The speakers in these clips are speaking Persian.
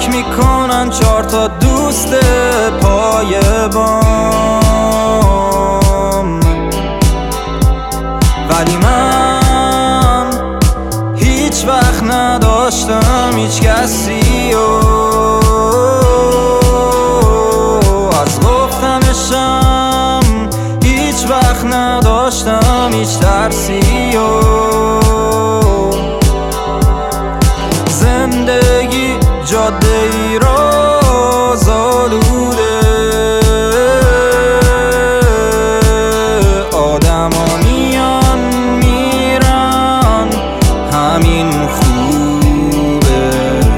فکر میکنن 4 تا دوست پای بام، ولی من هیچ وقت نداشتم هیچ کسی و از گفتنشم هیچ وقت نداشتم هیچ ترسی و زندگی جاده ای را زالوده، آدم ها میان میرن همین خوبه.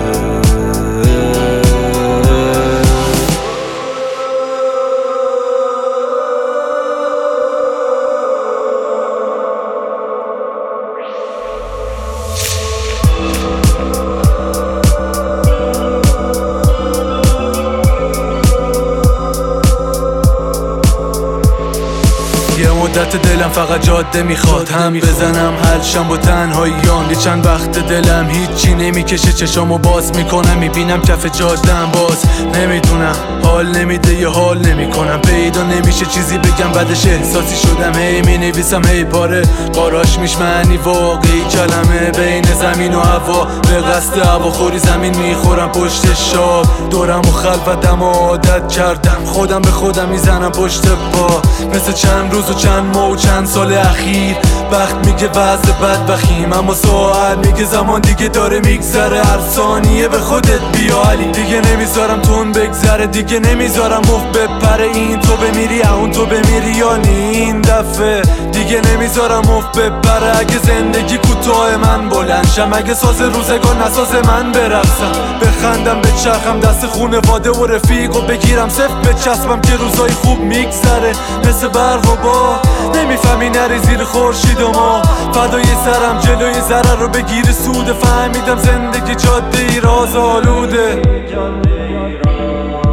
یه مدت دلم فقط جاده میخواد، هم بزنم حلشم با تنهاییام. یه چند وقت دلم هیچی نمیکشه، چشامو باز میکنم میبینم کف جاده‌ام، باز نمیدونم حال نمیده یه حال نمیکنم، پیدا نمیشه چیزی بگم بعدش احساسی شدم. هی مینویسم هی پاره قاراش میش معنی واقعی کلمه، بین زمین و هوا به قصد هواخوری زمین میخورم پشت شاب. دورم و خلوتم و عادت کردم، خودم به خودم میزنم پشت پا، مثل چند روز و چند ماه و چند سال اخیر. وقت میگه وضع بدبخیم، اما ساعت میگه زمان دیگه داره میگذره. هر ثانیه به خودت بیا علی، دیگه نمیذارم تون بگذره، دیگه نمیذارم مفت بپره. این تو بمیری اون تو بمیری یا این دفعه دیگه نمیذارم مفت بپره. اگه زندگی کوتاه من بلند شم، اگه ساز روزگار نساز من برقصم، بخندم بچرخم دست خونواده و رفیق و بگیرم صفت بچسبم که روزای خوب میگذره. مثل برق و با نمیفهمی نری زیر خورشید و ما، فدای سرم جلوی ضرر رو بگیر سود. فهمیدم زندگی جاده ای راز آلوده.